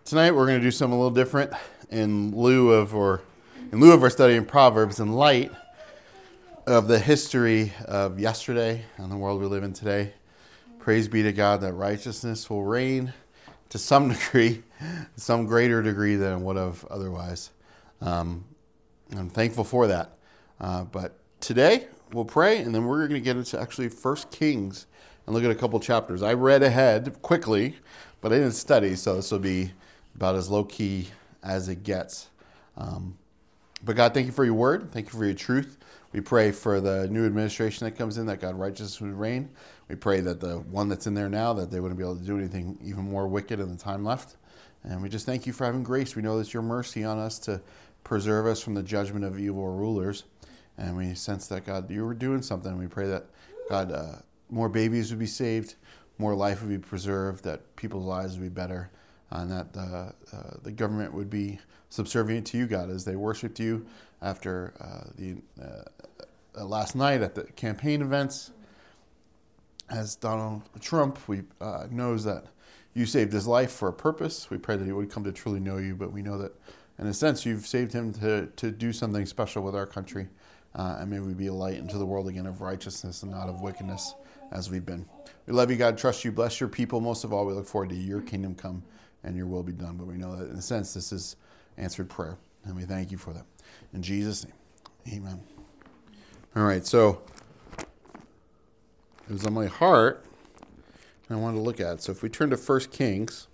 Tonight we're going to do something a little different in lieu of our study in Proverbs, in light of the history of yesterday and the world we live in today. Praise be to God that righteousness will reign to some degree, some greater degree than it would have otherwise. I'm thankful for that. But today we'll pray, and then we're going to get into actually 1 Kings and look at a couple chapters. I read ahead quickly, but I didn't study, so this will be about as low-key as it gets. But God, thank you for your word. Thank you for your truth. We pray for the new administration that comes in, that God righteousness would reign. We pray that the one that's in there now, that they wouldn't be able to do anything even more wicked in the time left. And we just thank you for having grace. We know that your mercy on us to preserve us from the judgment of evil rulers. And we sense that, God, you were doing something. We pray that, God, more babies would be saved, more life would be preserved, that people's lives would be better, and that the government would be subservient to you, God, as they worshiped you after the last night at the campaign events. As Donald Trump knows that you saved his life for a purpose. We pray that he would come to truly know you, but we know that, in a sense, you've saved him to do something special with our country. And may we be a light into the world again of righteousness and not of wickedness as we've been. We love you, God, trust you, bless your people. Most of all, we look forward to your kingdom come and your will be done. But we know that, in a sense, this is answered prayer, and we thank you for that. In Jesus' name, amen. All right, so it was on my heart, and I wanted to look at it. So if we turn to 1 Kings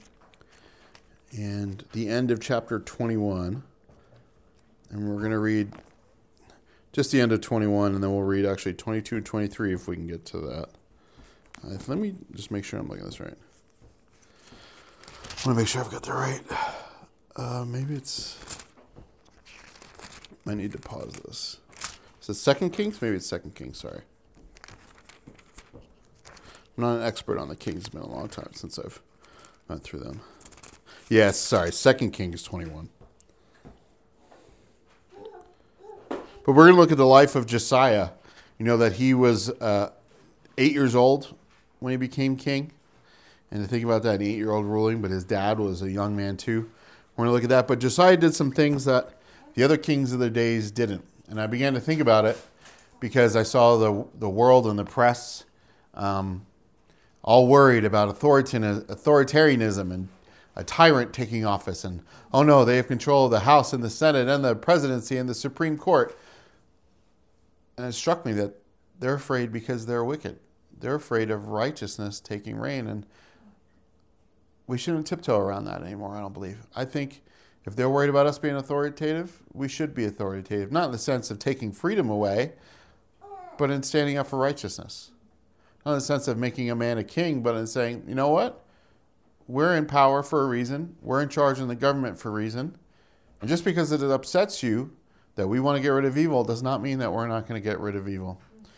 and the end of chapter 21, and we're going to read just the end of 21, and then we'll read actually 22 and 23 if we can get to that. Let me just make sure I'm looking at this right. I want to make sure I've got that right. Maybe it's... I need to pause this. Is it 2 Kings? Maybe it's 2 Kings, sorry. I'm not an expert on the Kings. It's been a long time since I've went through them. Yes, sorry, 2 Kings 21. But we're going to look at the life of Josiah. You know that he was 8 years old when he became king. And to think about that, an 8-year-old ruling, but his dad was a young man too. We're going to look at that. But Josiah did some things that the other kings of the days didn't. And I began to think about it because I saw the world and the press all worried about authoritarianism and a tyrant taking office. And, oh no, they have control of the House and the Senate and the presidency and the Supreme Court. And it struck me that they're afraid because they're wicked. They're afraid of righteousness taking reign. And we shouldn't tiptoe around that anymore, I don't believe. I think if they're worried about us being authoritative, we should be authoritative. Not in the sense of taking freedom away, but in standing up for righteousness. Not in the sense of making a man a king, but in saying, you know what? We're in power for a reason. We're in charge in the government for a reason. And just because it upsets you that we want to get rid of evil does not mean that we're not going to get rid of evil.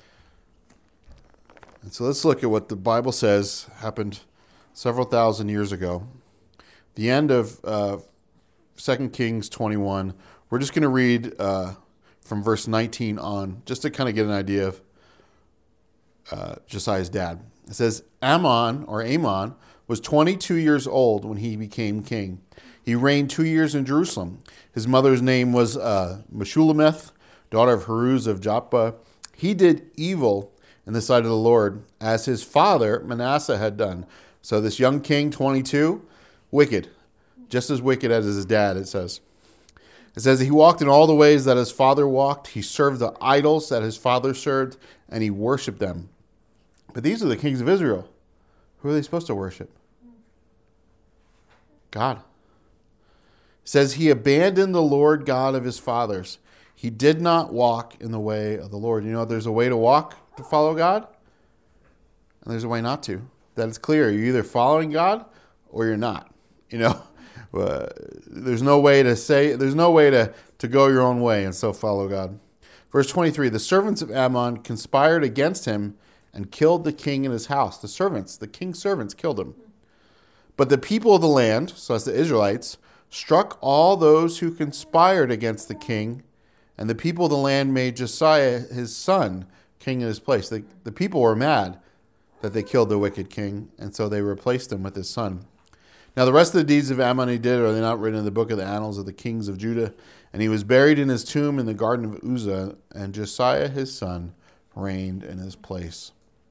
And so let's look at what the Bible says happened several thousand years ago. The end of 2 Kings 21. We're just going to read from verse 19 on, just to kind of get an idea of Josiah's dad. It says, Amon was 22 years old when he became king. He reigned 2 years in Jerusalem. His mother's name was Meshullemeth, daughter of Haruz of Joppa. He did evil in the sight of the Lord, as his father Manasseh had done. So this young king, 22, wicked. Just as wicked as his dad, it says. It says he walked in all the ways that his father walked. He served the idols that his father served, and he worshipped them. But these are the kings of Israel. Who are they supposed to worship? God. It says he abandoned the Lord God of his fathers. He did not walk in the way of the Lord. You know, there's a way to walk to follow God, and there's a way not to. That is clear. You're either following God or you're not. You know, there's no way to go your own way and so follow God. Verse 23, the servants of Ammon conspired against him and killed the king in his house. The king's servants killed him. But the people of the land, so that's the Israelites, struck all those who conspired against the king, and the people of the land made Josiah his son king in his place. The people were mad that they killed the wicked king, and so they replaced him with his son. Now the rest of the deeds of Ammon he did, are they not written in the book of the annals of the kings of Judah? And he was buried in his tomb in the garden of Uzzah, and Josiah his son reigned in his place.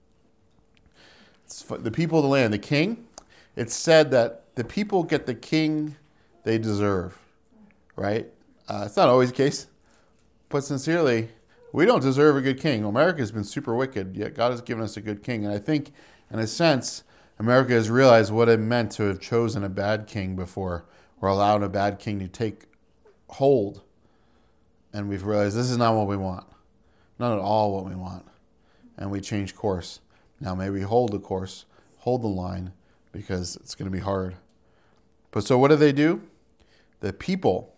The people of the land, the king, it's said that the people get the king they deserve, right? It's not always the case, but sincerely, we don't deserve a good king. America's been super wicked, yet God has given us a good king. And I think, in a sense, America has realized what it meant to have chosen a bad king before, or allowed a bad king to take hold. And we've realized this is not what we want. Not at all what we want. And we change course. Now maybe hold the course, hold the line, because it's going to be hard. But so what do? The people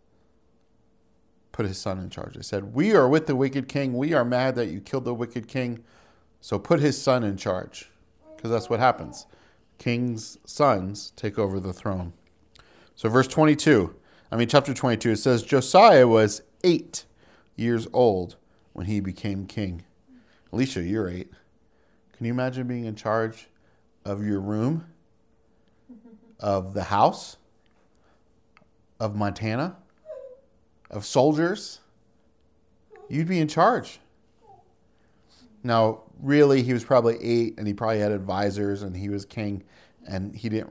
put his son in charge. They said, we are with the wicked king. We are mad that you killed the wicked king. So put his son in charge. Because that's what happens. Kings' sons take over the throne. So chapter 22, it says, Josiah was 8 years old when he became king. Alicia, you're 8. Can you imagine being in charge of your room, of the house, of Montana, of soldiers? You'd be in charge. Now, really, he was probably 8, and he probably had advisors, and he was king, and he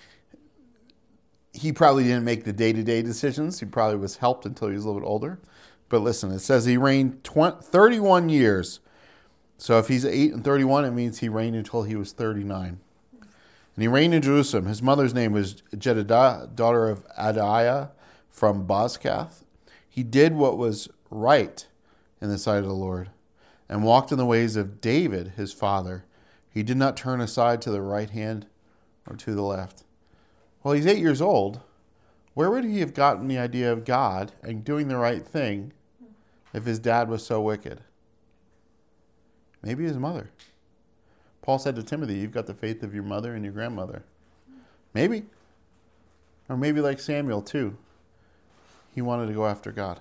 probably didn't make the day-to-day decisions. He probably was helped until he was a little bit older. But listen, it says he reigned 31 years. So if he's 8 and 31, it means he reigned until he was 39. And he reigned in Jerusalem. His mother's name was Jedidah, daughter of Adaiah from Bozkath. He did what was right in the sight of the Lord, and walked in the ways of David, his father. He did not turn aside to the right hand or to the left. Well, he's 8 years old. Where would he have gotten the idea of God and doing the right thing if his dad was so wicked? Maybe his mother. Paul said to Timothy, you've got the faith of your mother and your grandmother. Maybe. Or maybe like Samuel too. He wanted to go after God.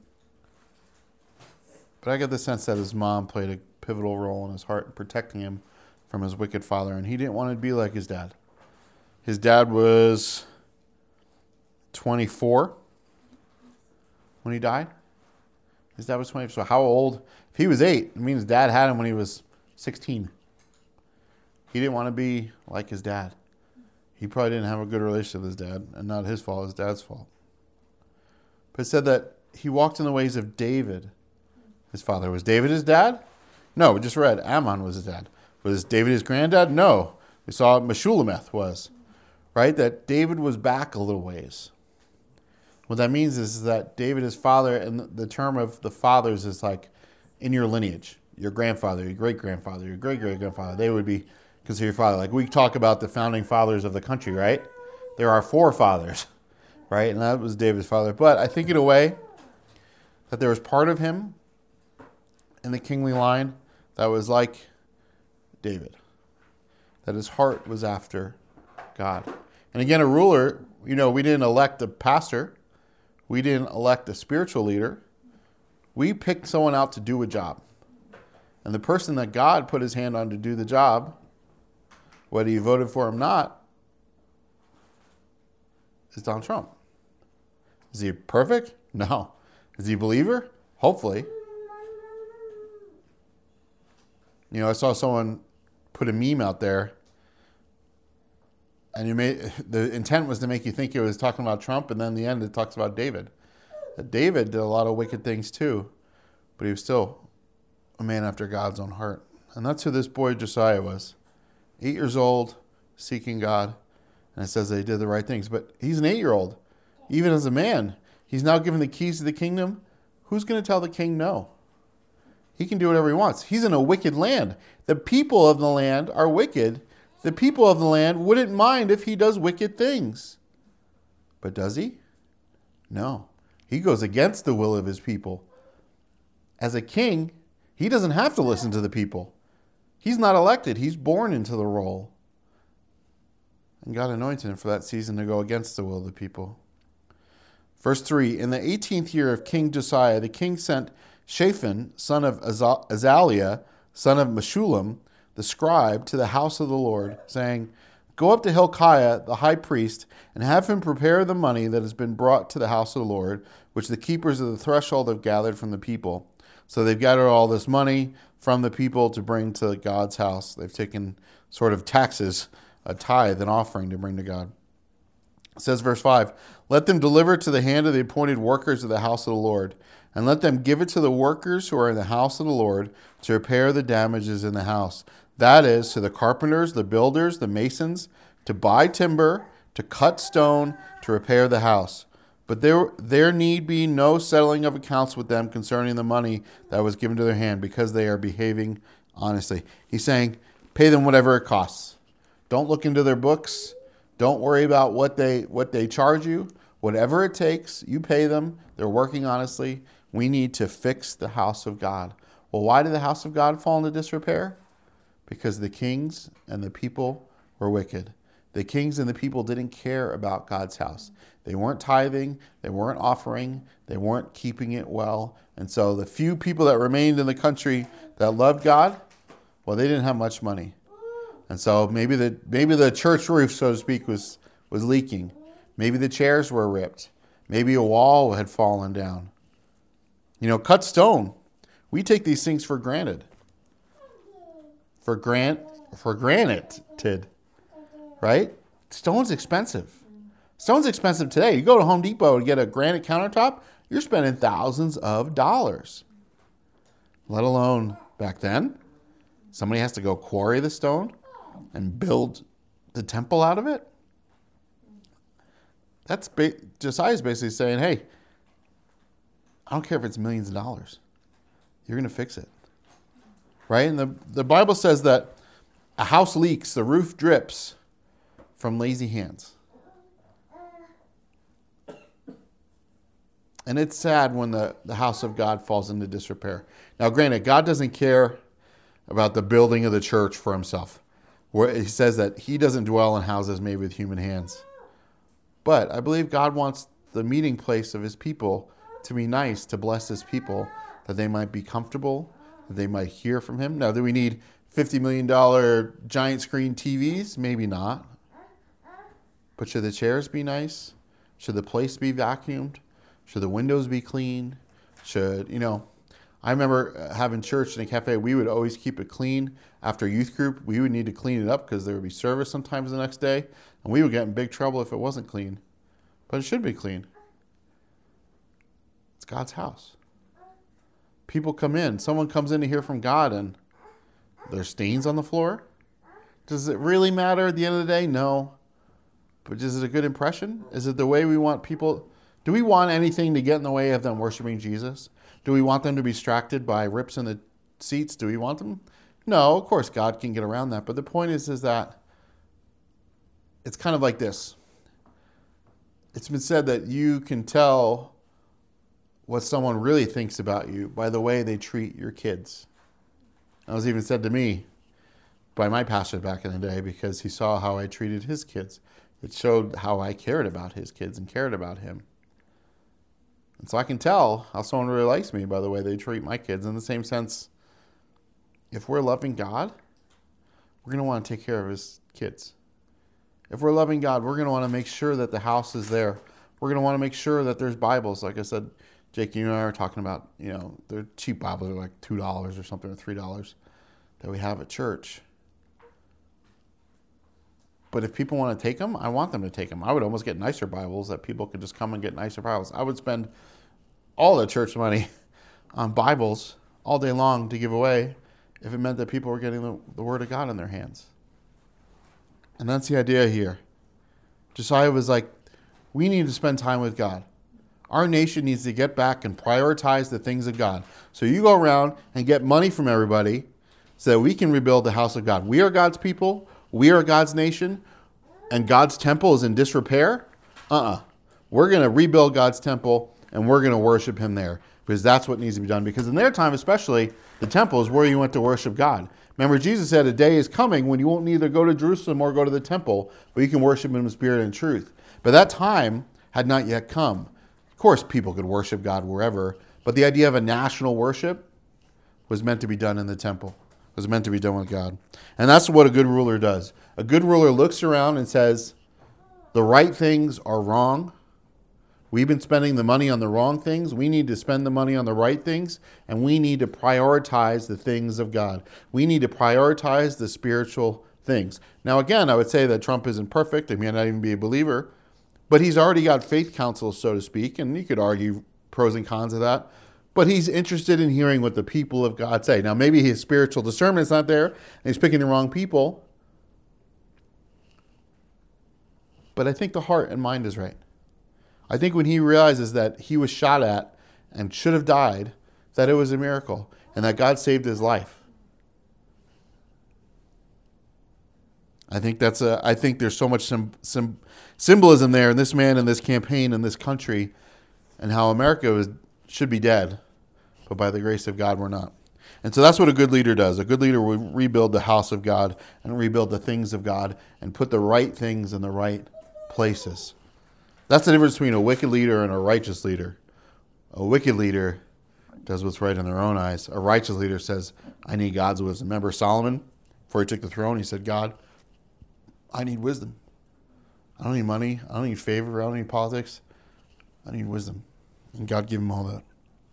But I get the sense that his mom played a pivotal role in his heart in protecting him from his wicked father. And he didn't want to be like his dad. His dad was 24 when he died. His dad was 20. So how old? If he was 8, it means dad had him when he was 16. He didn't want to be like his dad. He probably didn't have a good relationship with his dad, and not his fault, his dad's fault. But it said that he walked in the ways of David, his father. Was David his dad? No, we just read Ammon was his dad. Was David his granddad? No. We saw Meshulameth was. Right? That David was back a little ways. What that means is that David is father, and the term of the fathers is like in your lineage. Your grandfather, your great-grandfather, your great-great-grandfather, they would be considered your father. Like we talk about the founding fathers of the country, right? There are 4 fathers, right? And that was David's father. But I think in a way that there was part of him in the kingly line that was like David. That his heart was after God. And again, a ruler, we didn't elect a pastor. We didn't elect a spiritual leader. We picked someone out to do a job. And the person that God put his hand on to do the job, whether you voted for him or not, is Donald Trump. Is he perfect? No. Is he a believer? Hopefully. I saw someone put a meme out there, and the intent was to make you think it was talking about Trump, and then in the end it talks about David. That David did a lot of wicked things too, but he was still a man after God's own heart. And that's who this boy Josiah was. 8 years old, seeking God, and it says that he did the right things. But he's an 8-year-old. Even as a man, he's now given the keys to the kingdom. Who's going to tell the king no? He can do whatever he wants. He's in a wicked land. The people of the land are wicked. The people of the land wouldn't mind if he does wicked things. But does he? No. He goes against the will of his people. As a king, he doesn't have to listen to the people. He's not elected. He's born into the role. And God anointed him for that season to go against the will of the people. Verse 3, in the 18th year of King Josiah, the king sent Shaphan, son of Azaliah, son of Meshullam, the scribe, to the house of the Lord, saying, Go up to Hilkiah, the high priest, and have him prepare the money that has been brought to the house of the Lord, which the keepers of the threshold have gathered from the people. So they've gathered all this money from the people to bring to God's house. They've taken sort of taxes, a tithe, an offering to bring to God. It says, verse 5, let them deliver to the hand of the appointed workers of the house of the Lord, and let them give it to the workers who are in the house of the Lord to repair the damages in the house. That is, to the carpenters, the builders, the masons, to buy timber, to cut stone, to repair the house. But there need be no settling of accounts with them concerning the money that was given to their hand, because they are behaving honestly. He's saying, pay them whatever it costs. Don't look into their books. Don't worry about what they charge you. Whatever it takes, you pay them. They're working honestly. We need to fix the house of God. Well, why did the house of God fall into disrepair? Because the kings and the people were wicked. The kings and the people didn't care about God's house. They weren't tithing. They weren't offering. They weren't keeping it well. And so the few people that remained in the country that loved God, well, they didn't have much money. And so maybe the church roof, so to speak, was leaking. Maybe the chairs were ripped. Maybe a wall had fallen down. Cut stone. We take these things for granted. For granted, right? Stone's expensive. Stone's expensive today. You go to Home Depot and get a granite countertop, you're spending thousands of dollars. Let alone back then. Somebody has to go quarry the stone and build the temple out of it. Josiah's basically saying, hey, I don't care if it's millions of dollars. You're going to fix it. Right? And the Bible says that a house leaks, the roof drips from lazy hands. And it's sad when the house of God falls into disrepair. Now, granted, God doesn't care about the building of the church for himself. Where he says that he doesn't dwell in houses made with human hands. But I believe God wants the meeting place of his people to be nice, to bless his people, that they might be comfortable, that they might hear from him. Now, do we need $50 million giant screen TVs? Maybe not. But should the chairs be nice? Should the place be vacuumed? Should the windows be clean? I remember having church in a cafe. We would always keep it clean. After youth group, we would need to clean it up because there would be service sometimes the next day. And we would get in big trouble if it wasn't clean. But it should be clean. It's God's house. People come in. Someone comes in to hear from God and there's stains on the floor. Does it really matter at the end of the day? No. But is it a good impression? Is it the way we want people? Do we want anything to get in the way of them worshiping Jesus? Do we want them to be distracted by rips in the seats? Do we want them? No, of course God can get around that. But the point is that it's kind of like this. It's been said that you can tell what someone really thinks about you by the way they treat your kids. That was even said to me by my pastor back in the day because he saw how I treated his kids. It showed how I cared about his kids and cared about him. And so I can tell how someone really likes me by the way they treat my kids. In the same sense, if we're loving God, we're going to want to take care of his kids. If we're loving God, we're going to want to make sure that the house is there. We're going to want to make sure that there's Bibles. Like I said, Jake, you and I were talking about, they're cheap Bibles. They're like $2 or something, or $3 that we have at church. But if people want to take them, I want them to take them. I would almost get nicer Bibles that people could just come and get nicer Bibles. I would spend all the church money on Bibles all day long to give away if it meant that people were getting the Word of God in their hands. And that's the idea here. Josiah was like, we need to spend time with God. Our nation needs to get back and prioritize the things of God. So you go around and get money from everybody so that we can rebuild the house of God. We are God's people. We are God's nation. And God's temple is in disrepair. We're going to rebuild God's temple and we're going to worship him there because that's what needs to be done. Because in their time especially, the temple is where you went to worship God. Remember, Jesus said a day is coming when you won't neither go to Jerusalem or go to the temple, but you can worship him in spirit and truth. But that time had not yet come. Of course, people could worship God wherever, but the idea of a national worship was meant to be done in the temple. It was meant to be done with God. And that's what a good ruler does. A good ruler looks around and says, the right things are wrong. We've been spending the money on the wrong things. We need to spend the money on the right things, and we need to prioritize the things of God. We need to prioritize the spiritual things. Now, again, I would say that Trump isn't perfect. He may not even be a believer, but he's already got faith counsel, so to speak, and you could argue pros and cons of that. But he's interested in hearing what the people of God say. Now, maybe his spiritual discernment's not there, and he's picking the wrong people. But I think the heart and mind is right. I think when he realizes that he was shot at and should have died, that it was a miracle and that God saved his life. I think there's so much symbolism there in this man and this campaign and this country and how America should be dead, but by the grace of God, we're not. And so that's what a good leader does. A good leader will rebuild the house of God and rebuild the things of God and put the right things in the right places. That's the difference between a wicked leader and a righteous leader. A wicked leader does what's right in their own eyes. A righteous leader says, I need God's wisdom. Remember Solomon, before he took the throne, he said, God, I need wisdom. I don't need money. I don't need favor. I don't need politics. I need wisdom. And God gave him all that.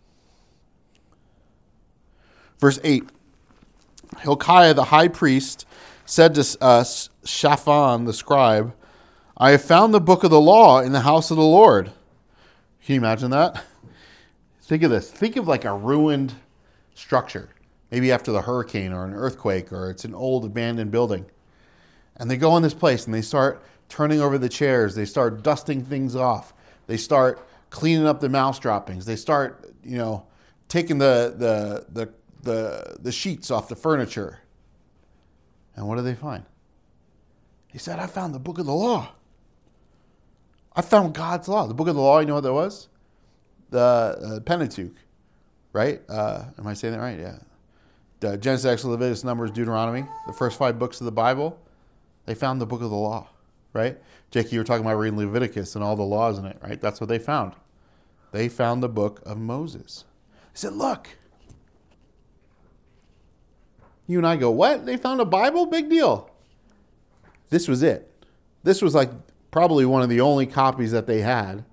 Verse 8. Hilkiah the high priest said to Shaphan the scribe, I have found the book of the law in the house of the Lord. Can you imagine that? Think of this. Think of like a ruined structure. Maybe after the hurricane or an earthquake, or it's an old abandoned building. And they go in this place and they start turning over the chairs. They start dusting things off. They start cleaning up the mouse droppings. They start, taking the sheets off the furniture. And what do they find? He said, I found the book of the law. I found God's law. The book of the law, you know what that was? The Pentateuch, right? Am I saying that right? Yeah. The Genesis, Exodus, Leviticus, Numbers, Deuteronomy, the first 5 books of the Bible. They found the book of the law, right? Jake, you were talking about reading Leviticus and all the laws in it, right? That's what they found. They found the book of Moses. He said, look. You and I go, what? They found a Bible? Big deal. This was it. This was like probably one of the only copies that they had.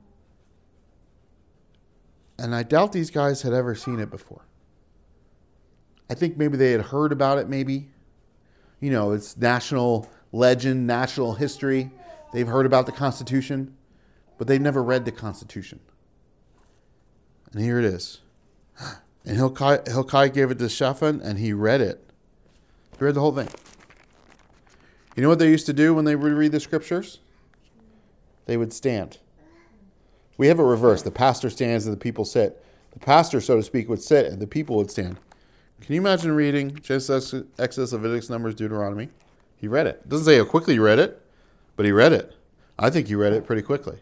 And I doubt these guys had ever seen it before. I think maybe they had heard about it, maybe. It's national legend, national history. They've heard about the Constitution, but they've never read the Constitution. And here it is. And Hilkiah gave it to Shaphan, and he read it. He read the whole thing. You know what they used to do when they would read the scriptures? They would stand. We have it reversed. The pastor stands and the people sit. The pastor, so to speak, would sit and the people would stand. Can you imagine reading Genesis, Exodus, Leviticus, Numbers, Deuteronomy? He read it. It doesn't say how quickly he read it, but he read it. I think he read it pretty quickly.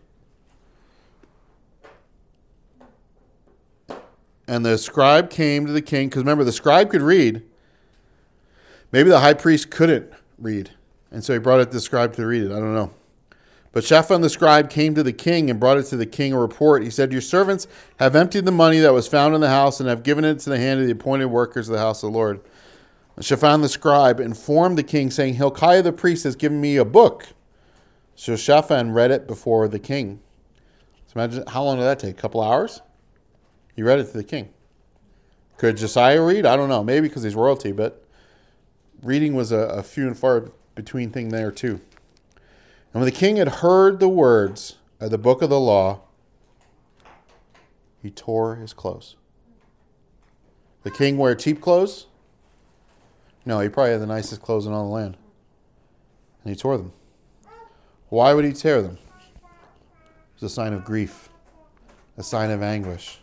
And the scribe came to the king, because remember, the scribe could read. Maybe the high priest couldn't read. And so he brought it to the scribe to read it. I don't know. But Shaphan the scribe came to the king and brought it to the king a report. He said, your servants have emptied the money that was found in the house and have given it to the hand of the appointed workers of the house of the Lord. And Shaphan the scribe informed the king, saying, Hilkiah the priest has given me a book. So Shaphan read it before the king. So imagine, how long did that take? A couple hours? He read it to the king. Could Josiah read? I don't know. Maybe because he's royalty, but reading was a few and far between thing there too. And when the king had heard the words of the book of the law, he tore his clothes. The king wear cheap clothes? No, he probably had the nicest clothes in all the land. And he tore them. Why would he tear them? It's a sign of grief, a sign of anguish.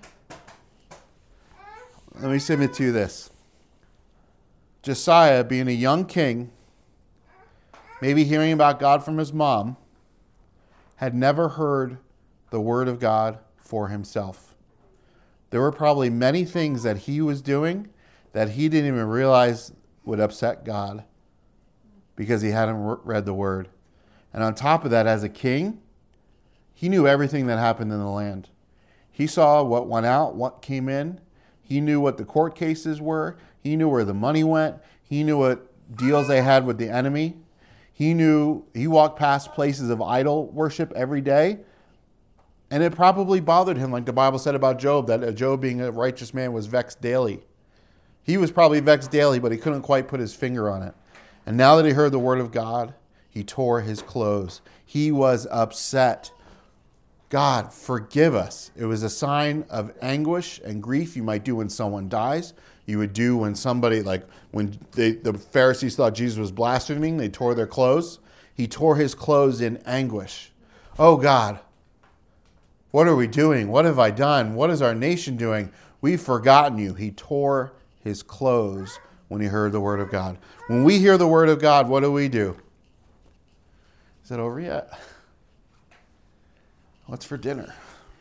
Let me submit to you this. Josiah, being a young king, maybe hearing about God from his mom, had never heard the word of God for himself. There were probably many things that he was doing that he didn't even realize would upset God because he hadn't read the word. And on top of that, as a king, he knew everything that happened in the land. He saw what went out, what came in. He knew what the court cases were. He knew where the money went. He knew what deals they had with the enemy. He knew he walked past places of idol worship every day, and it probably bothered him, like the Bible said about Job, that Job, being a righteous man, was vexed daily. He was probably vexed daily, but he couldn't quite put his finger on it. And now that he heard the word of God, he tore his clothes. He was upset. God, forgive us. It was a sign of anguish and grief you might do when someone dies. You would do when somebody, like when the Pharisees thought Jesus was blaspheming, they tore their clothes. He tore his clothes in anguish. Oh God, what are we doing? What have I done? What is our nation doing? We've forgotten you. He tore his clothes when he heard the word of God. When we hear the word of God, what do? Is it over yet? What's for dinner?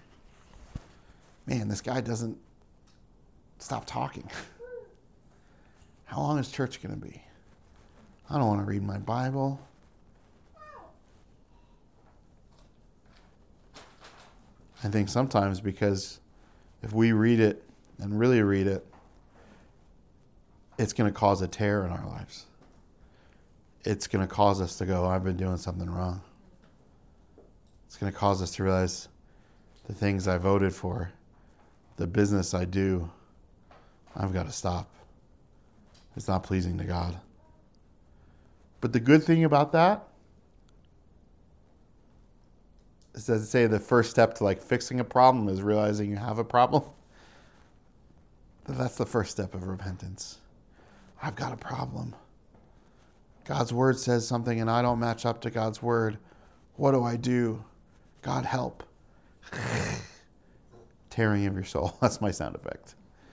Man, this guy doesn't stop talking. How long is church going to be? I don't want to read my Bible. I think sometimes because if we read it and really read it, it's going to cause a tear in our lives. It's going to cause us to go, I've been doing something wrong. It's going to cause us to realize the things I voted for, the business I do, I've got to stop. It's not pleasing to God. But the good thing about that is, does it say the first step to like fixing a problem is realizing you have a problem? That's the first step of repentance. I've got a problem. God's word says something and I don't match up to God's word. What do I do? God help. Tearing of your soul. That's my sound effect.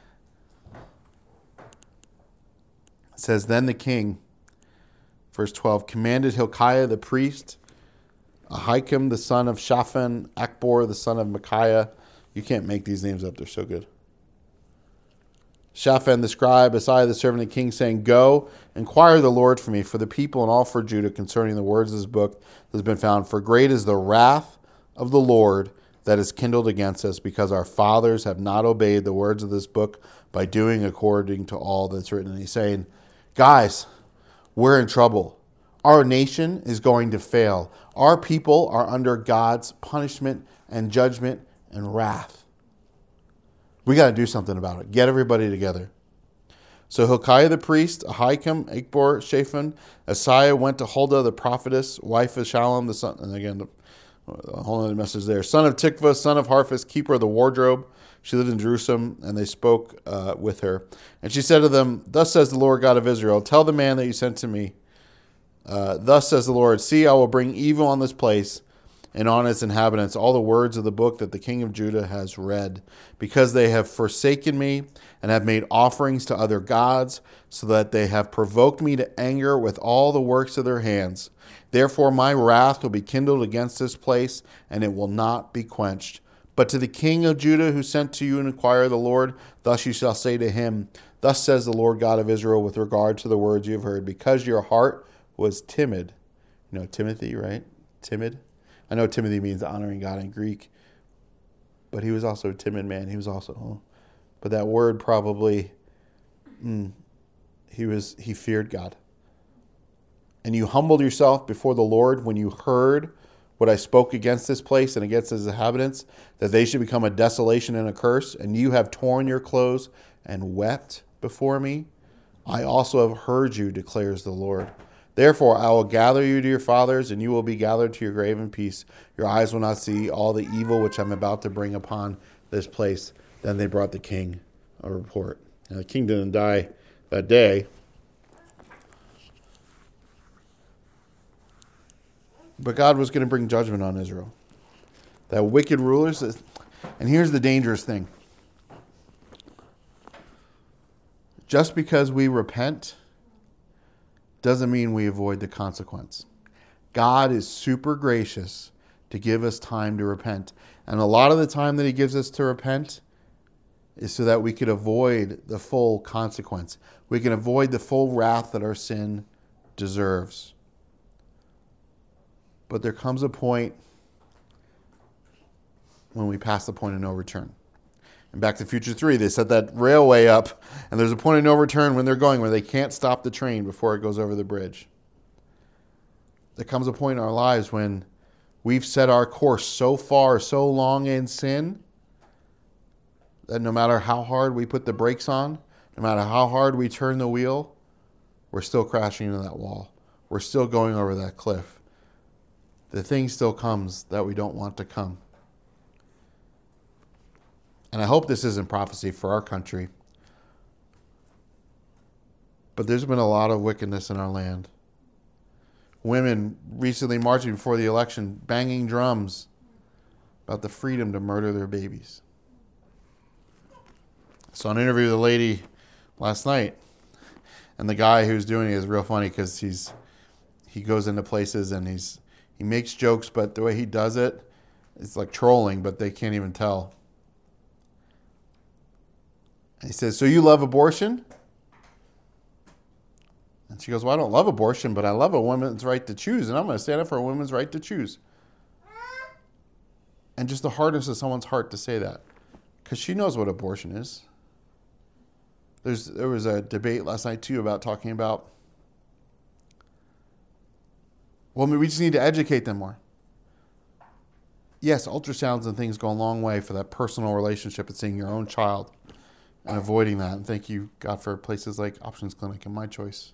It says, then the king, verse 12, commanded Hilkiah the priest, Ahikam the son of Shaphan, Akbor the son of Micaiah. You can't make these names up, they're so good. Shaphan the scribe, Asaiah the servant of the king, saying, go, inquire the Lord for me, for the people and all for Judah, concerning the words of this book that has been found. For great is the wrath of the Lord that is kindled against us, because our fathers have not obeyed the words of this book by doing according to all that's written. And he's saying, guys, we're in trouble. Our nation is going to fail. Our people are under God's punishment and judgment and wrath. We got to do something about it. Get everybody together. So Hilkiah the priest, Ahikam, Akbor, Shaphan, Asaiah went to Huldah the prophetess, wife of Shallum the son, and again, a whole other message there, son of Tikvah, son of Harphas, keeper of the wardrobe. She lived in Jerusalem, and they spoke with her. And she said to them, thus says the Lord God of Israel, tell the man that you sent to me, thus says the Lord, see, I will bring evil on this place and on its inhabitants all the words of the book that the king of Judah has read, because they have forsaken me and have made offerings to other gods, so that they have provoked me to anger with all the works of their hands. Therefore my wrath will be kindled against this place, and it will not be quenched. But to the king of Judah who sent to you and inquire the Lord, thus you shall say to him, thus says the Lord God of Israel with regard to the words you have heard, because your heart was timid. You know Timothy, right? Timid. I know Timothy means honoring God in Greek, but he was also a timid man. He was also, but that word probably, he feared God. And you humbled yourself before the Lord when you heard what I spoke against this place and against its inhabitants, that they should become a desolation and a curse, and you have torn your clothes and wept before me. I also have heard you, declares the Lord. Therefore, I will gather you to your fathers, and you will be gathered to your grave in peace. Your eyes will not see all the evil which I'm about to bring upon this place. Then they brought the king a report. Now, the king didn't die that day, but God was going to bring judgment on Israel. That wicked rulers, and here's the dangerous thing. Just because we repent doesn't mean we avoid the consequence. God is super gracious to give us time to repent. And a lot of the time that he gives us to repent is so that we could avoid the full consequence. We can avoid the full wrath that our sin deserves. But there comes a point when we pass the point of no return. And Back to Future 3, they set that railway up, and there's a point of no return when they're going, where they can't stop the train before it goes over the bridge. there comes a point in our lives when we've set our course so far, so long in sin, that no matter how hard we put the brakes on, no matter how hard we turn the wheel, we're still crashing into that wall. We're still going over that cliff. The thing still comes that we don't want to come. And I hope this isn't prophecy for our country. But there's been a lot of wickedness in our land. Women recently marching before the election, banging drums about the freedom to murder their babies. I saw an interview with a lady last night, and the guy who's doing it is real funny because he goes into places and he makes jokes, but the way he does it, it's like trolling, but they can't even tell. And he says, "So you love abortion?" And she goes, "Well, I don't love abortion, but I love a woman's right to choose, and I'm going to stand up for a woman's right to choose." And just the hardness of someone's heart to say that, because she knows what abortion is. There was a debate last night, too, about talking about, well, we just need to educate them more. Yes, ultrasounds and things go a long way for that personal relationship and seeing your own child and avoiding that. And thank you, God, for places like Options Clinic and My Choice.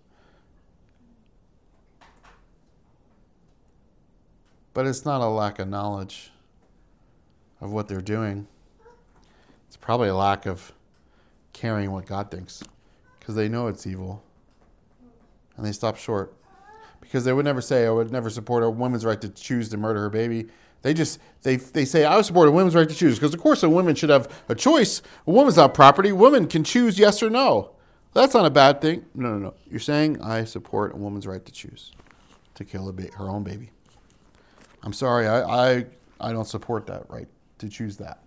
But it's not a lack of knowledge of what they're doing. It's probably a lack of caring what God thinks, because they know it's evil and they stop short. Because they would never say, "I would never support a woman's right to choose to murder her baby." They say, "I would support a woman's right to choose," because of course a woman should have a choice. A woman's not property. Women can choose yes or no. That's not a bad thing. No. You're saying, "I support a woman's right to choose to kill her own baby." I'm sorry, I don't support that right to choose that.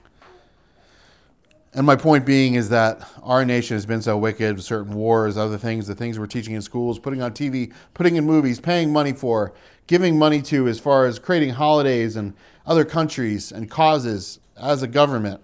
And my point being is that our nation has been so wicked with certain wars, other things, the things we're teaching in schools, putting on TV, putting in movies, paying money for, giving money to, as far as creating holidays and other countries and causes as a government.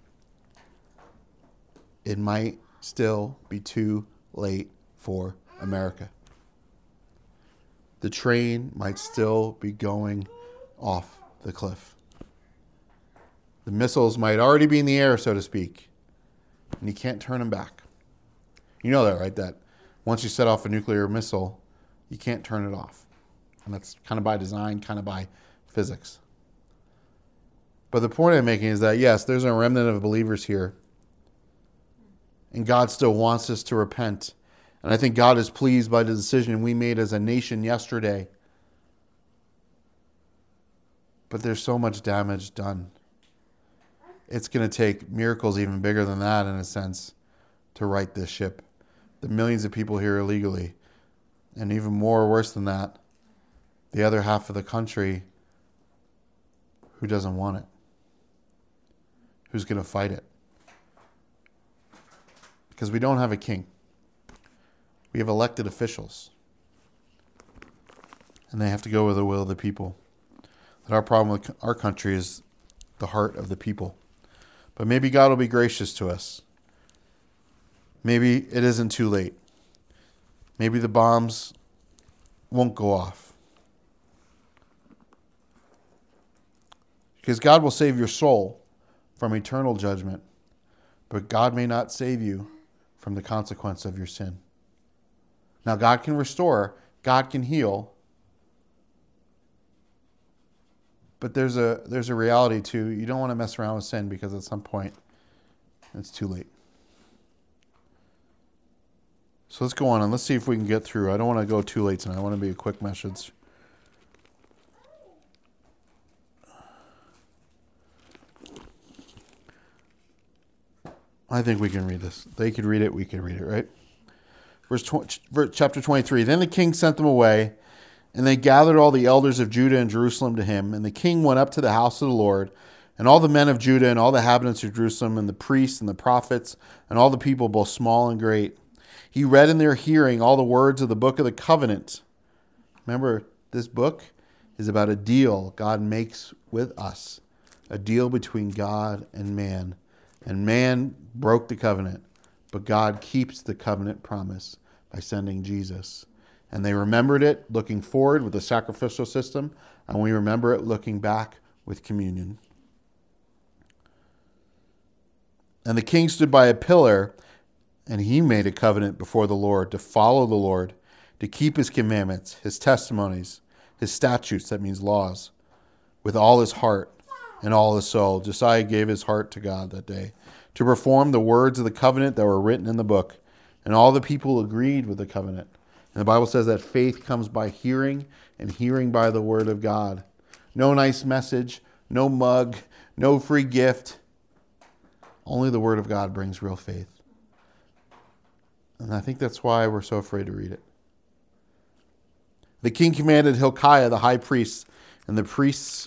It might still be too late for America. The train might still be going off the cliff. The missiles might already be in the air, so to speak, and you can't turn them back. You know that, right? That once you set off a nuclear missile, you can't turn it off. And that's kind of by design, kind of by physics. But the point I'm making is that, yes, there's a remnant of believers here, and God still wants us to repent. And I think God is pleased by the decision we made as a nation yesterday. But there's so much damage done. It's going to take miracles even bigger than that, in a sense, to right this ship. The millions of people here illegally, and even more worse than that, the other half of the country who doesn't want it, who's going to fight it. Because we don't have a king. We have elected officials. And they have to go with the will of the people. That our problem with our country is the heart of the people. But maybe God will be gracious to us. Maybe it isn't too late. Maybe the bombs won't go off. Because God will save your soul from eternal judgment, but God may not save you from the consequence of your sin. Now, God can restore, God can heal, but there's a reality too. You don't want to mess around with sin, because at some point it's too late. So let's go on and let's see if we can get through. I don't want to go too late tonight. I want to be a quick message. I think we can read this. They could read it, we could read it, right? Chapter 23. Then the king sent them away, and they gathered all the elders of Judah and Jerusalem to him. And the king went up to the house of the Lord, and all the men of Judah and all the inhabitants of Jerusalem, and the priests and the prophets, and all the people, both small and great. He read in their hearing all the words of the book of the covenant. Remember, this book is about a deal God makes with us, a deal between God and man. And man broke the covenant, but God keeps the covenant promise by sending Jesus. And they remembered it looking forward with the sacrificial system, and we remember it looking back with communion. And the king stood by a pillar, and he made a covenant before the Lord to follow the Lord, to keep his commandments, his testimonies, his statutes, that means laws, with all his heart and all his soul. Josiah gave his heart to God that day, to perform the words of the covenant that were written in the book. And all the people agreed with the covenant. And the Bible says that faith comes by hearing, and hearing by the word of God. No nice message, no mug, no free gift. Only the word of God brings real faith. And I think that's why we're so afraid to read it. The king commanded Hilkiah, the high priest, and the priests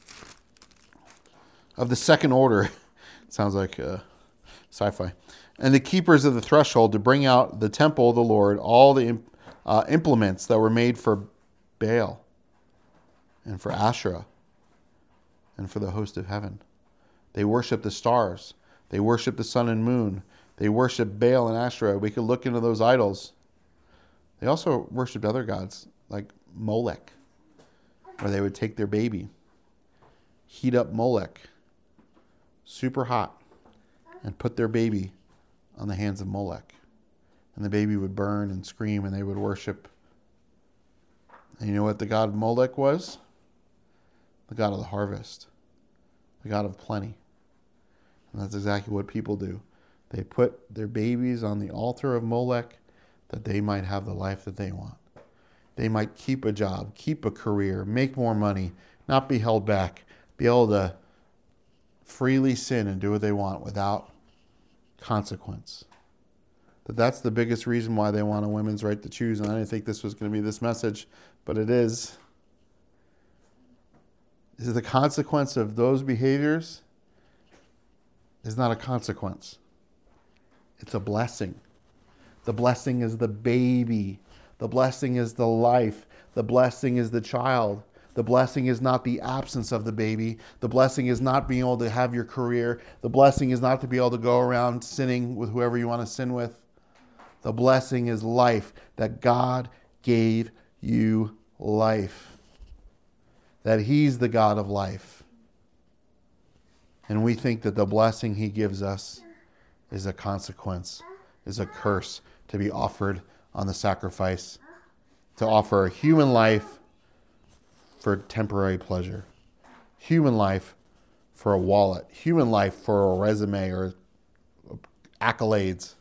of the second order, sounds like sci-fi, and the keepers of the threshold to bring out the temple of the Lord, all the implements that were made for Baal and for Asherah and for the host of heaven. They worship the stars. They worship the sun and moon. They worship Baal and Asherah. We could look into those idols. They also worshiped other gods like Molech, where they would take their baby, heat up Molech, super hot, and put their baby on the hands of Molech. And the baby would burn and scream, and they would worship. And you know what the god of Molech was? The god of the harvest, the god of plenty. And that's exactly what people do. They put their babies on the altar of Molech that they might have the life that they want. They might keep a job, keep a career, make more money, not be held back, be able to freely sin and do what they want without consequence. That's the biggest reason why they want a women's right to choose. And I didn't think this was going to be this message, but it is. Is the consequence of those behaviors is not a consequence. It's a blessing. The blessing is the baby. The blessing is the life. The blessing is the child. The blessing is not the absence of the baby. The blessing is not being able to have your career. The blessing is not to be able to go around sinning with whoever you want to sin with. The blessing is life, that God gave you life, that he's the God of life. And we think that the blessing he gives us is a consequence, is a curse to be offered on the sacrifice, to offer a human life for temporary pleasure, human life for a wallet, human life for a resume or accolades.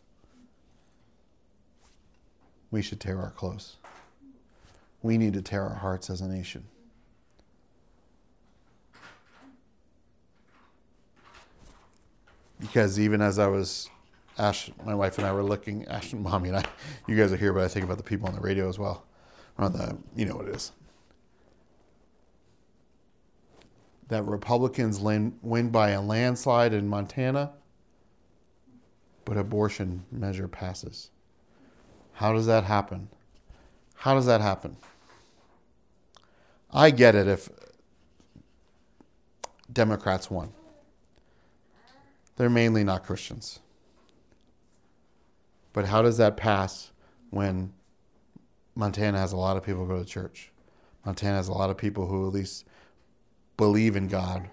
We should tear our clothes. We need to tear our hearts as a nation. Because even as I was, Ash, my wife and I were looking, Ash and Mommy and I, you guys are here, but I think about the people on the radio as well. Or on the, you know what it is. That Republicans win by a landslide in Montana, but abortion measure passes. How does that happen? How does that happen? I get it if Democrats won. They're mainly not Christians. But how does that pass when Montana has a lot of people who go to church? Montana has a lot of people who at least believe in God.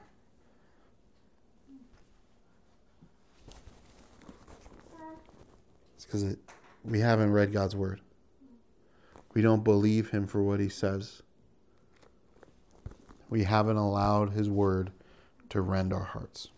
It's because we haven't read God's word. We don't believe him for what he says. We haven't allowed his word to rend our hearts.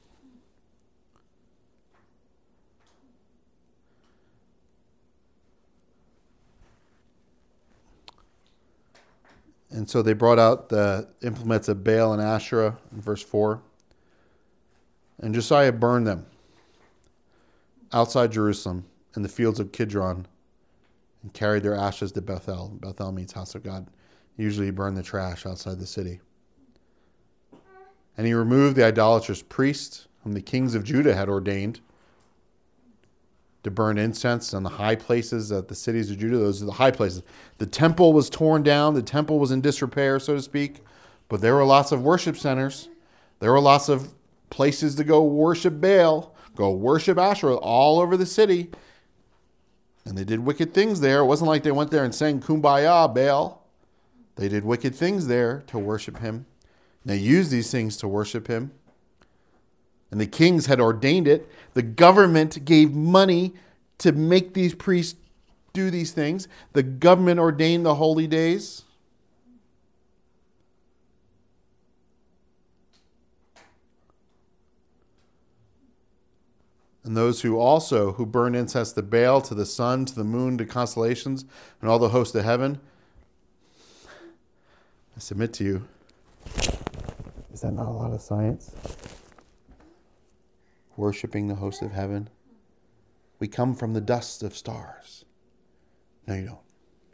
And so they brought out the implements of Baal and Asherah in verse 4. And Josiah burned them outside Jerusalem in the fields of Kidron and carried their ashes to Bethel. Bethel means house of God. Usually he burned the trash outside the city. And he removed the idolatrous priests whom the kings of Judah had ordained to burn incense on the high places at the cities of Judah. Those are the high places. The temple was torn down. The temple was in disrepair, so to speak. But there were lots of worship centers. There were lots of places to go worship Baal, go worship Asherah all over the city. And they did wicked things there. It wasn't like they went there and sang Kumbaya, Baal. They did wicked things there to worship him. And they used these things to worship him. And the kings had ordained it. The government gave money to make these priests do these things. The government ordained the holy days. And those who burn incense to Baal, to the sun, to the moon, to constellations, and all the hosts of heaven. I submit to you, is that not a lot of science? Worshipping the host of heaven. We come from the dust of stars. No, you don't.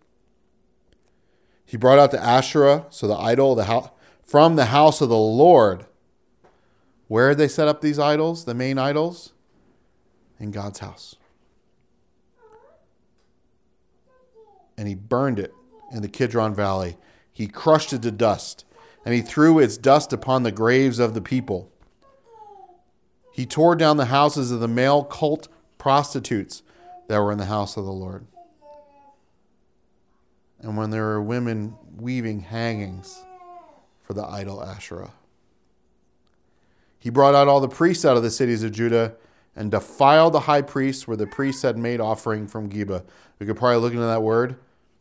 He brought out the Asherah, so the idol, from the house of the Lord. Where did they set up these idols, the main idols? In God's house. And he burned it in the Kidron Valley. He crushed it to dust, and he threw its dust upon the graves of the people. He tore down the houses of the male cult prostitutes that were in the house of the Lord. And when there were women weaving hangings for the idol Asherah. He brought out all the priests out of the cities of Judah and defiled the high priests where the priests had made offering from Geba. We could probably look into that word.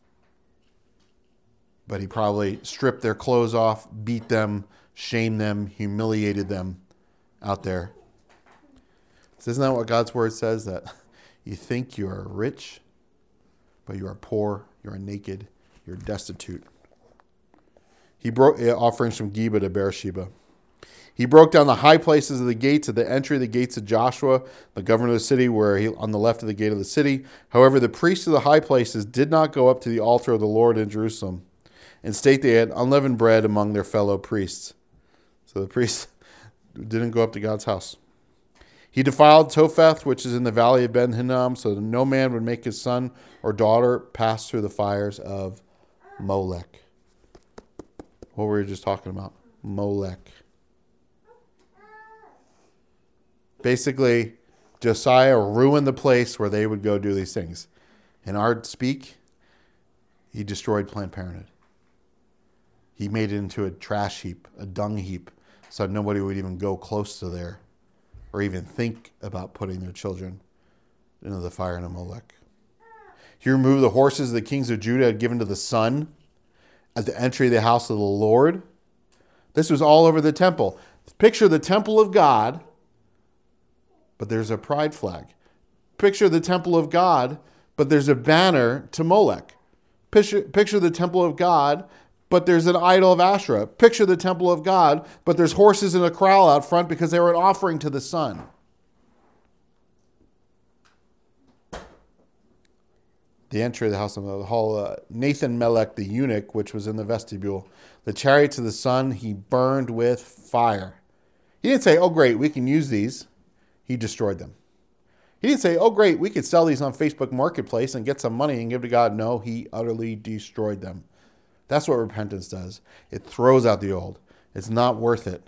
But he probably stripped their clothes off, beat them, shamed them, humiliated them out there. So isn't that what God's word says? That you think you are rich, but you are poor, you are naked, you're destitute. He brought offerings from Geba to Beersheba. He broke down the high places of the gates at the entry of the gates of Joshua, the governor of the city, on the left of the gate of the city. However, the priests of the high places did not go up to the altar of the Lord in Jerusalem, and state they had unleavened bread among their fellow priests. So the priests didn't go up to God's house. He defiled Topheth, which is in the valley of Ben Hinnom, so that no man would make his son or daughter pass through the fires of Molech. What were we just talking about? Molech. Basically, Josiah ruined the place where they would go do these things. In our speak, he destroyed Planned Parenthood. He made it into a trash heap, a dung heap, so nobody would even go close to there or even think about putting their children into the fire in Molech. He removed the horses the kings of Judah had given to the sun at the entry of the house of the Lord. This was all over the temple. Picture the temple of God, but there's a pride flag. Picture the temple of God, but there's a banner to Molech. Picture the temple of God, but there's an idol of Asherah. Picture the temple of God, but there's horses in a corral out front because they were an offering to the sun. The entry of the house of the hall, Nathan Melech, the eunuch, which was in the vestibule. The chariots of the sun he burned with fire. He didn't say, oh great, we can use these. He destroyed them. He didn't say, oh great, we could sell these on Facebook Marketplace and get some money and give to God. No, he utterly destroyed them. That's what repentance does. It throws out the old. It's not worth it.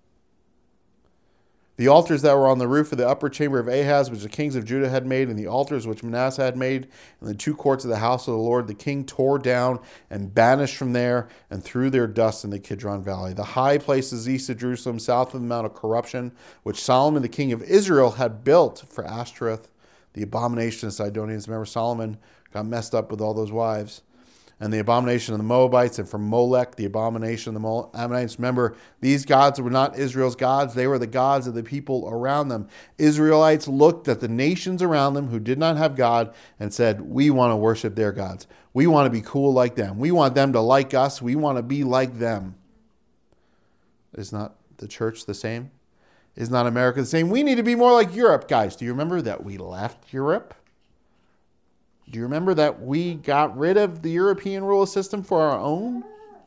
The altars that were on the roof of the upper chamber of Ahaz, which the kings of Judah had made, and the altars which Manasseh had made, and the two courts of the house of the Lord, the king tore down and banished from there and threw their dust in the Kidron Valley. The high places east of Jerusalem, south of the Mount of Corruption, which Solomon, the king of Israel, had built for Ashtoreth, the abomination of Sidonians. Remember, Solomon got messed up with all those wives. And the abomination of the Moabites, and from Molech, the abomination of the Ammonites. Remember, these gods were not Israel's gods. They were the gods of the people around them. Israelites looked at the nations around them who did not have God and said, we want to worship their gods. We want to be cool like them. We want them to like us. We want to be like them. Is not the church the same? Is not America the same? We need to be more like Europe, guys. Do you remember that we left Europe? Do you remember that we got rid of the European rule system for our own?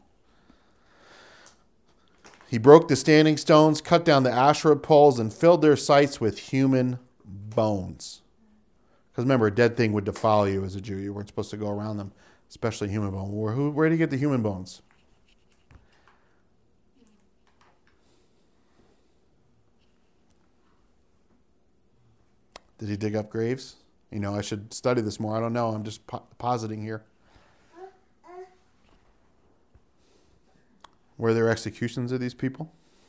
He broke the standing stones, cut down the Asherah poles, and filled their sites with human bones. Because remember, a dead thing would defile you as a Jew. You weren't supposed to go around them, especially human bones. Where do you get the human bones? Did he dig up graves? I should study this more. I don't know. I'm just positing here. Were there executions of these people?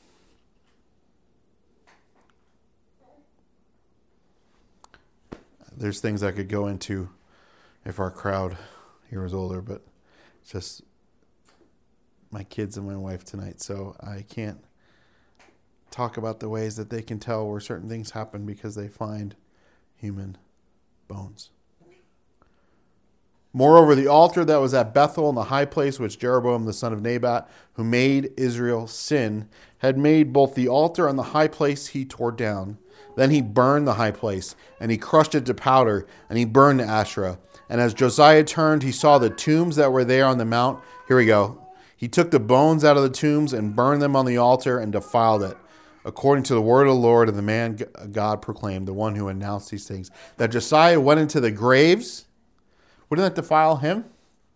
There's things I could go into if our crowd here was older, but it's just my kids and my wife tonight, so I can't talk about the ways that they can tell where certain things happen because they find human bones. Moreover, the altar that was at Bethel in the high place, which Jeroboam the son of Nebat, who made Israel sin, had made both the altar and the high place he tore down. Then he burned the high place, and he crushed it to powder, and he burned Asherah. And as Josiah turned, he saw the tombs that were there on the mount. Here we go. He took the bones out of the tombs and burned them on the altar and defiled it, according to the word of the Lord and the man God proclaimed, the one who announced these things. That Josiah went into the graves. Wouldn't that defile him?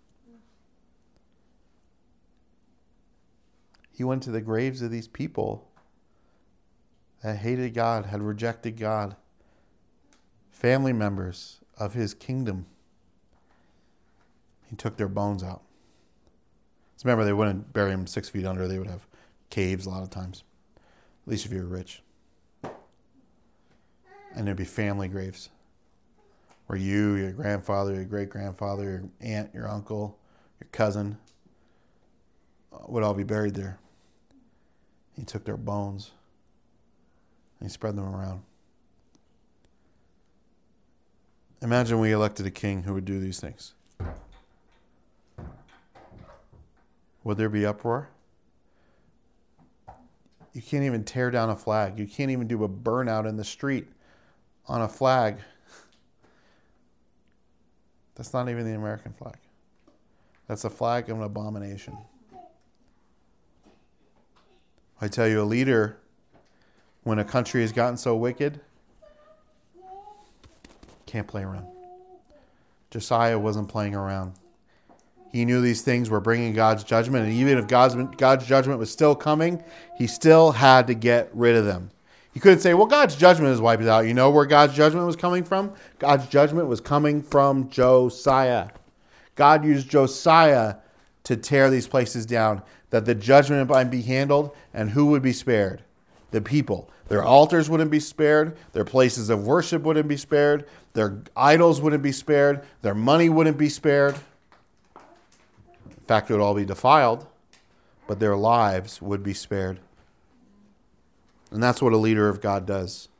He went to the graves of these people that hated God, had rejected God, family members of his kingdom. He took their bones out. So remember, they wouldn't bury them 6 feet under. They would have caves a lot of times, at least if you were rich. And there'd be family graves where you, your grandfather, your great-grandfather, your aunt, your uncle, your cousin would all be buried there. He took their bones and he spread them around. Imagine we elected a king who would do these things. Would there be uproar? You can't even tear down a flag. You can't even do a burnout in the street on a flag. That's not even the American flag. That's a flag of an abomination. I tell you, a leader, when a country has gotten so wicked, can't play around. Josiah wasn't playing around. He knew these things were bringing God's judgment, and even if God's judgment was still coming, he still had to get rid of them. You couldn't say, well, God's judgment is wiped out. You know where God's judgment was coming from? God's judgment was coming from Josiah. God used Josiah to tear these places down, that the judgment might be handled, and who would be spared? The people. Their altars wouldn't be spared. Their places of worship wouldn't be spared. Their idols wouldn't be spared. Their money wouldn't be spared. In fact, it would all be defiled, but their lives would be spared. And that's what a leader of God does.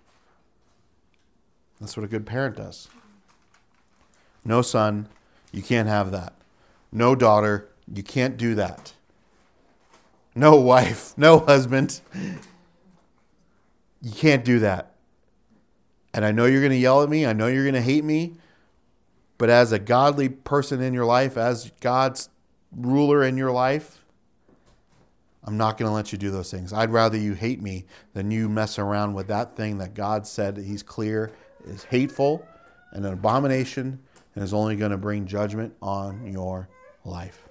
That's what a good parent does. No son, you can't have that. No daughter, you can't do that. No wife, no husband, you can't do that. And I know you're going to yell at me. I know you're going to hate me. But as a godly person in your life, as God's ruler in your life, I'm not going to let you do those things. I'd rather you hate me than you mess around with that thing that God said he's clear is hateful and an abomination and is only going to bring judgment on your life.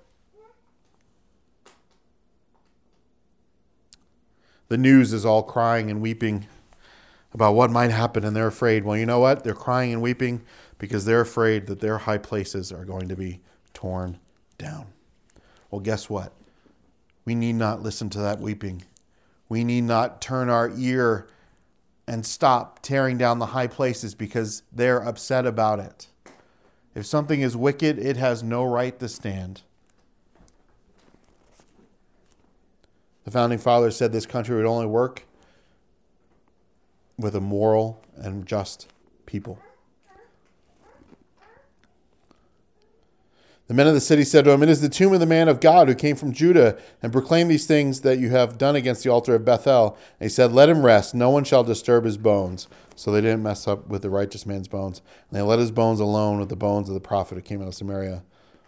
The news is all crying and weeping about what might happen, and they're afraid. Well, you know what? They're crying and weeping because they're afraid that their high places are going to be torn down. Well, guess what? We need not listen to that weeping. We need not turn our ear and stop tearing down the high places because they're upset about it. If something is wicked, it has no right to stand. The founding fathers said this country would only work with a moral and just people. The men of the city said to him, "It is the tomb of the man of God who came from Judah and proclaimed these things that you have done against the altar of Bethel." And he said, "Let him rest. No one shall disturb his bones." So they didn't mess up with the righteous man's bones. And they let his bones alone with the bones of the prophet who came out of Samaria.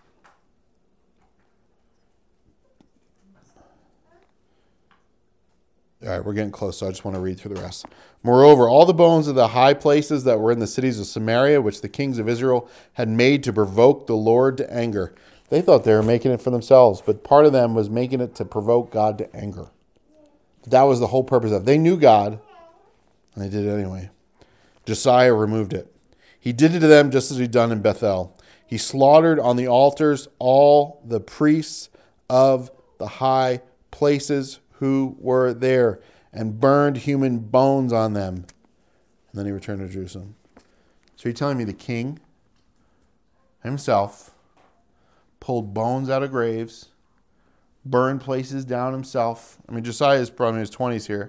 All right, we're getting close, so I just want to read through the rest. "Moreover, all the bones of the high places that were in the cities of Samaria, which the kings of Israel had made to provoke the Lord to anger." They thought they were making it for themselves, but part of them was making it to provoke God to anger. That was the whole purpose of it. They knew God, and they did it anyway. Josiah removed it. He did it to them just as he'd done in Bethel. He slaughtered on the altars all the priests of the high places who were there and burned human bones on them. And then he returned to Jerusalem. So you're telling me the king himself pulled bones out of graves, burned places down himself. I mean, Josiah is probably in his 20s here.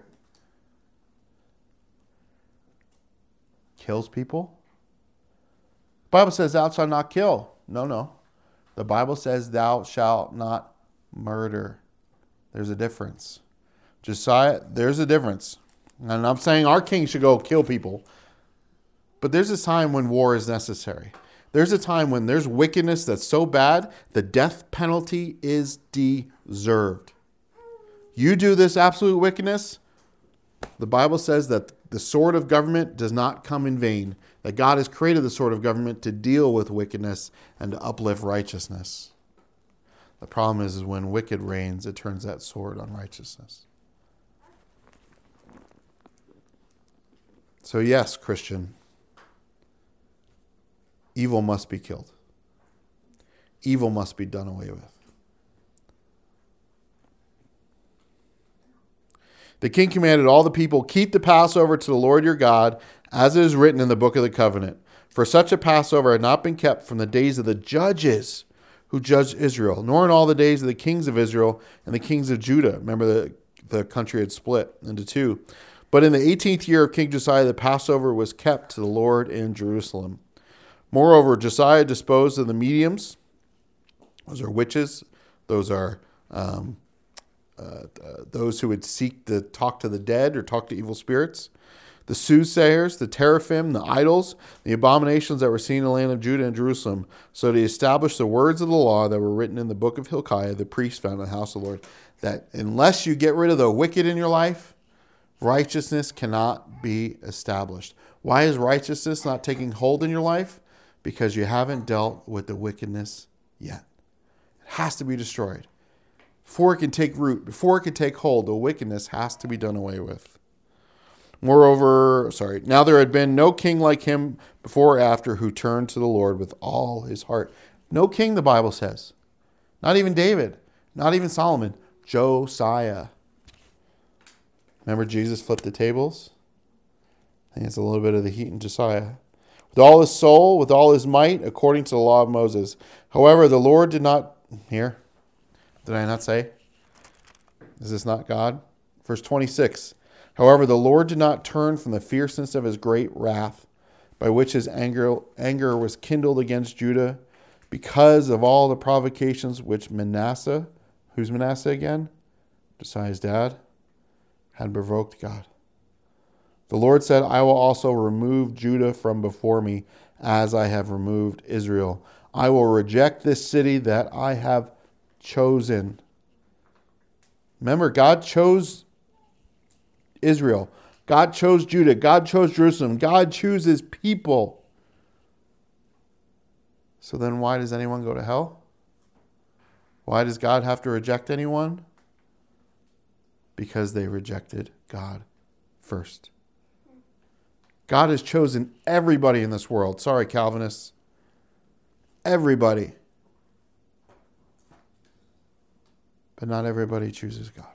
Kills people? The Bible says thou shalt not kill. No. The Bible says thou shalt not murder. There's a difference. Josiah, there's a difference. And I'm saying our king should go kill people. But there's a time when war is necessary. There's a time when there's wickedness that's so bad, the death penalty is deserved. You do this absolute wickedness, the Bible says that the sword of government does not come in vain. That God has created the sword of government to deal with wickedness and to uplift righteousness. The problem is when wicked reigns, it turns that sword on righteousness. So yes, Christian, evil must be killed. Evil must be done away with. The king commanded all the people, keep the Passover to the Lord your God, as it is written in the book of the covenant. For such a Passover had not been kept from the days of the judges who judged Israel, nor in all the days of the kings of Israel and the kings of Judah. Remember, the country had split into two. But in the 18th year of King Josiah, the Passover was kept to the Lord in Jerusalem. Moreover, Josiah disposed of the mediums. Those are witches. Those are those who would seek to talk to the dead or talk to evil spirits. The soothsayers, the teraphim, the idols, the abominations that were seen in the land of Judah and Jerusalem. So he established the words of the law that were written in the book of Hilkiah, the priest found in the house of the Lord, that unless you get rid of the wicked in your life, righteousness cannot be established. Why is righteousness not taking hold in your life? Because you haven't dealt with the wickedness yet. It has to be destroyed. Before it can take root, before it can take hold, the wickedness has to be done away with. Moreover, now there had been no king like him before or after who turned to the Lord with all his heart. No king, the Bible says. Not even David. Not even Solomon. Josiah. Remember Jesus flipped the tables? I think it's a little bit of the heat in Josiah. With all his soul, with all his might, according to the law of Moses. However, the Lord did not... Here. Did I not say? Is this not God? Verse 26. However, the Lord did not turn from the fierceness of his great wrath, by which his anger was kindled against Judah, because of all the provocations which Manasseh, who's Manasseh again? Josiah's dad, had provoked God. The Lord said, I will also remove Judah from before me, as I have removed Israel. I will reject this city that I have chosen. Remember, God chose Israel. God chose Judah. God chose Jerusalem. God chooses people. So then why does anyone go to hell? Why does God have to reject anyone? Because they rejected God first. God has chosen everybody in this world. Sorry, Calvinists. Everybody. But not everybody chooses God.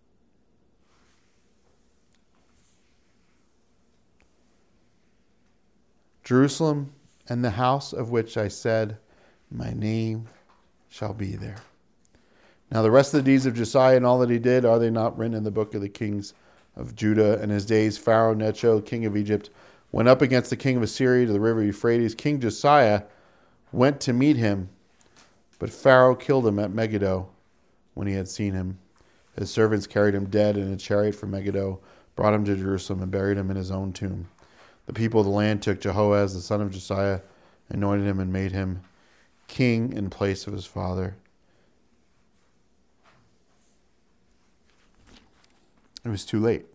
Jerusalem and the house of which I said, my name shall be there. Now the rest of the deeds of Josiah and all that he did, are they not written in the book of the kings of Judah? In his days, Pharaoh Necho, king of Egypt, went up against the king of Assyria to the river Euphrates. King Josiah went to meet him, but Pharaoh killed him at Megiddo when he had seen him. His servants carried him dead in a chariot from Megiddo, brought him to Jerusalem, and buried him in his own tomb. The people of the land took Jehoaz, the son of Josiah, anointed him, and made him king in place of his father. It was too late.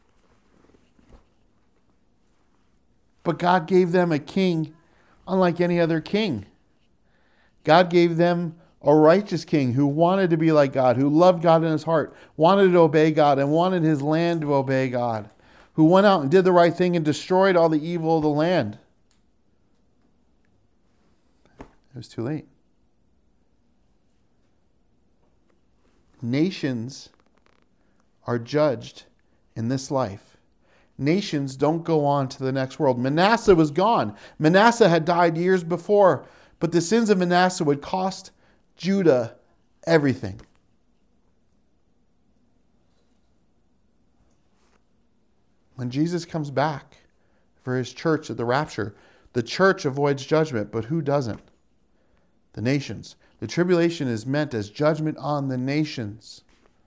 But God gave them a king unlike any other king. God gave them a righteous king who wanted to be like God, who loved God in his heart, wanted to obey God, and wanted his land to obey God, who went out and did the right thing and destroyed all the evil of the land. It was too late. Nations are judged in this life. Nations don't go on to the next world. Manasseh was gone. Manasseh had died years before, but the sins of Manasseh would cost Judah everything. When Jesus comes back for his church at the rapture, the church avoids judgment, but who doesn't? The nations. The tribulation is meant as judgment on the nations.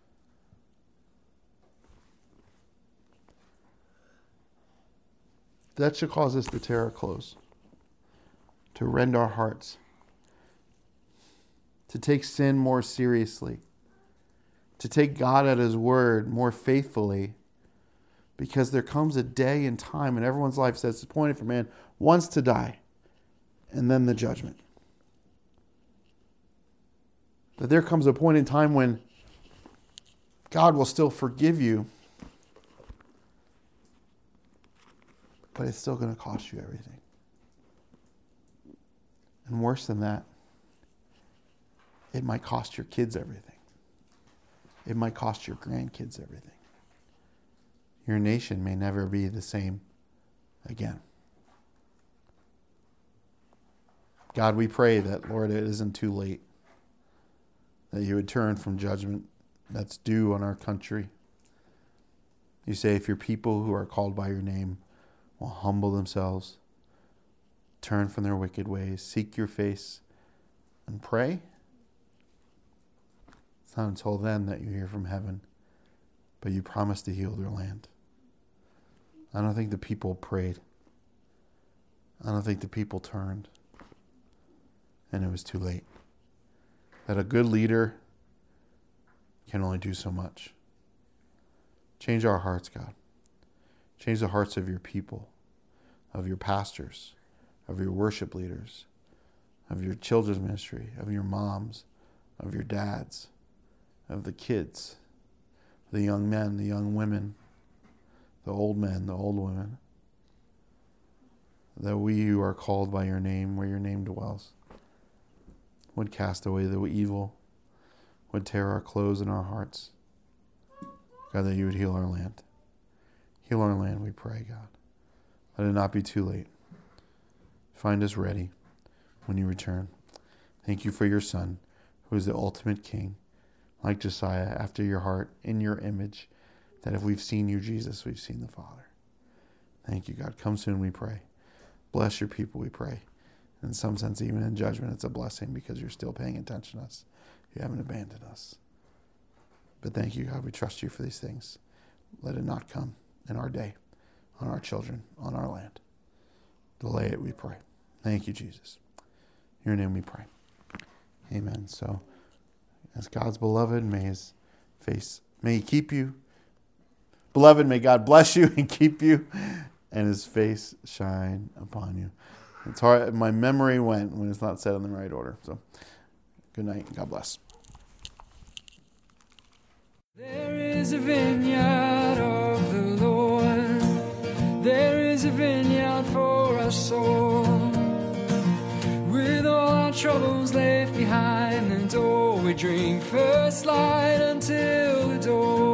That should cause us to tear our clothes, to rend our hearts, to take sin more seriously, to take God at his word more faithfully, because there comes a day and time in everyone's life that's appointed for man once to die, and then the judgment. That there comes a point in time when God will still forgive you, but it's still going to cost you everything. And worse than that, it might cost your kids everything. It might cost your grandkids everything. Your nation may never be the same again. God, we pray that, Lord, it isn't too late, that you would turn from judgment that's due on our country. You say if your people who are called by your name will humble themselves, turn from their wicked ways, seek your face, and pray, it's not until then that you hear from heaven, but you promise to heal their land. I don't think the people prayed. I don't think the people turned. And it was too late. That a good leader can only do so much. Change our hearts, God. Change the hearts of your people, of your pastors, of your worship leaders, of your children's ministry, of your moms, of your dads, of the kids, the young men, the young women, the old men, the old women. That we who are called by your name, where your name dwells, would cast away the evil, would tear our clothes and our hearts. God, that you would heal our land. Heal our land, we pray, God. Let it not be too late. Find us ready when you return. Thank you for your Son, who is the ultimate King, like Josiah, after your heart, in your image, that if we've seen you, Jesus, we've seen the Father. Thank you, God. Come soon, we pray. Bless your people, we pray. In some sense, even in judgment, it's a blessing because you're still paying attention to us. You haven't abandoned us. But thank you, God. We trust you for these things. Let it not come in our day, on our children, on our land. Delay it, we pray. Thank you, Jesus. In your name we pray. Amen. So, as God's beloved, may he keep you. Beloved, may God bless you and keep you, and his face shine upon you. It's hard. My memory went when it's not said in the right order. So, good night. God bless. There is a vineyard of the Lord. There is a vineyard for us all. With all our troubles left behind, and all we drink first light until the dawn.